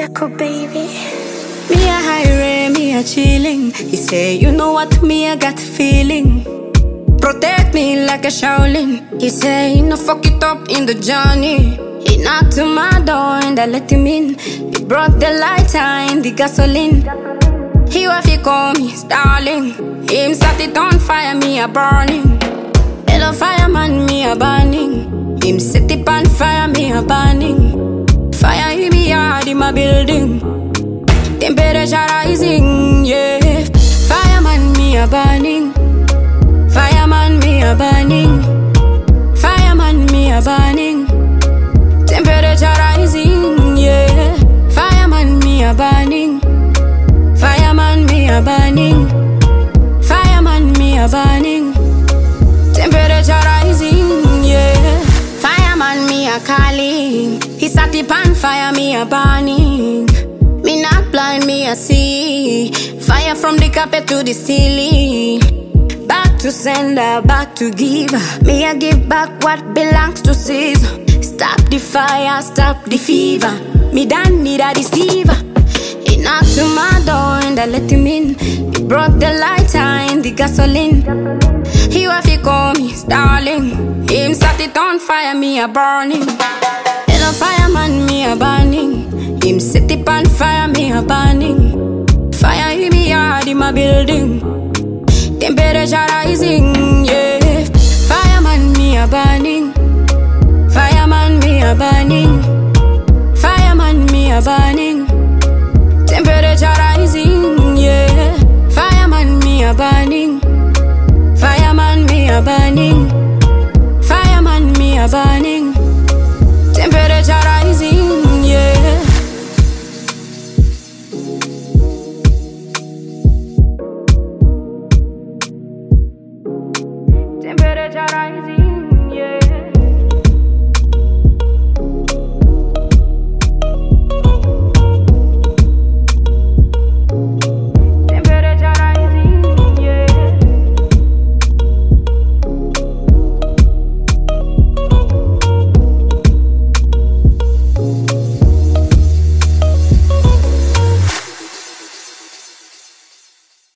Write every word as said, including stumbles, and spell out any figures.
Jaco baby. Me a high me a chilling. He say, you know what, me I got feeling. Protect me like a Shaolin. He say, no fuck it up in the journey. He knocked to my door and I let him in. He brought the lighter and the gasoline. He wife he call me darling. Him set it on fire, me a burning. Hello fireman, me a burning. Him set it on fire, me a burning. Fire in me yard in my building. Temperature rising, yeah. Fireman, me a burning. Fireman, me a burning. Fireman, me a burning. Temperature rising, yeah. Fireman, me a burning. Fireman, me a burning. Fireman, me a burning. Temperature rising, yeah. Fireman, me a calling. He sat the pan fire, me a burning. Me not blind, me a see. Fire from the carpet to the ceiling. Back to sender, back to giver. Me a give back what belongs to Caesar. Stop the fire, stop the fever. Me don't need a deceiver. He knocked to my door and I let him in. He brought the lighter and the gasoline. He wife he call me darling. Him set it on fire, me a burning. Hello fireman, me a burning. Him set it on fire, me a burning. Fire in me yard in my building. Temperature rising, yeah. Fireman, me a burning. Fireman, me a burning. Fireman, me a burning. Temperature rising, yeah. Fireman, me a burning.